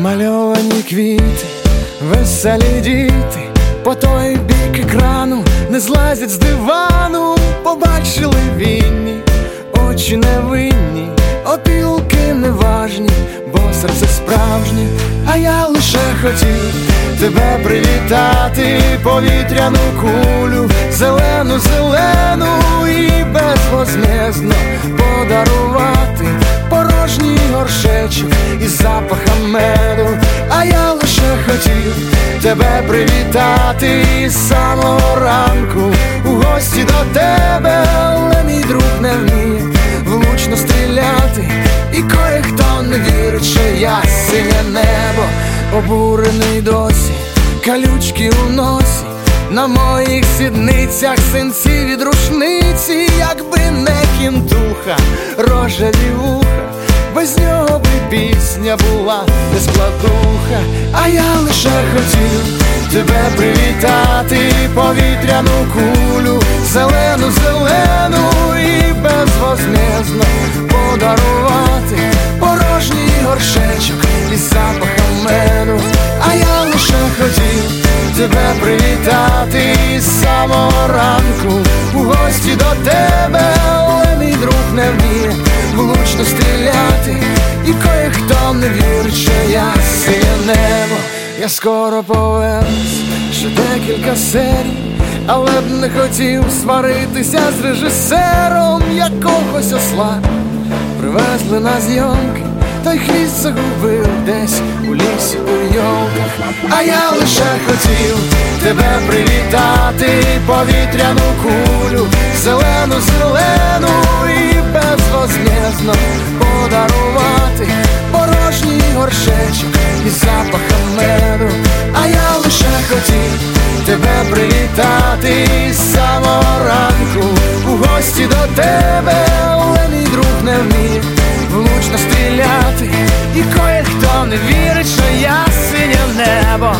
Намальовані квіти, веселі діти, по той бік екрану не злазять з дивану. Побачили вінні, очі невинні, опілки неважні, бо серце справжнє. А я лише хотів тебе привітати, повітряну кулю, зелену, зелену, і безвозмездно подарувати порожній горшечок із запахом меду. А я лише хотів тебе привітати із самого ранку, у гості до тебе, але мій друг не вміє влучно стріляти, і кое-хто не вірить, що я синє небо. Обурений досі, калючки у носі, на моїх сідницях синці від рушниці. Якби не кінтуха, рожеві вуха, без нього би пісня була не складуха. А я лише хотів тебе привітати, повітряну кулю, зелену, зелену, і безвозмездно подарувати порожній горшечок із запахом меду. А я лише хотів тебе привітати із самого ранку, у гості до тебе, але мій друг не вміє влучно стріляти, і кое-хто не вірить, що я синє небо. Я скоро повернусь, ще декілька серій, але б не хотів сваритися з режисером. Якогось осла привезли на зйомки, та й хвіст загубив десь у лісі у йолках. А я лише хотів тебе привітати, повітряну кулю, зелену, зелену, і безвозмездно подарувати порожній горшечок із запахом меду. А я лише хотів тебе привітати із самого ранку, у гості до тебе, але мій друг не вміє влучно стріляти, і кое-хто не вірить, що я синє небо.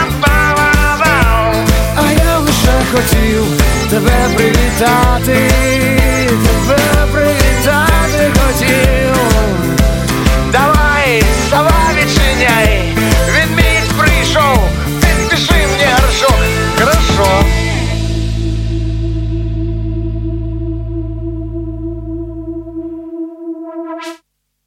А я лише хотів тебе привітати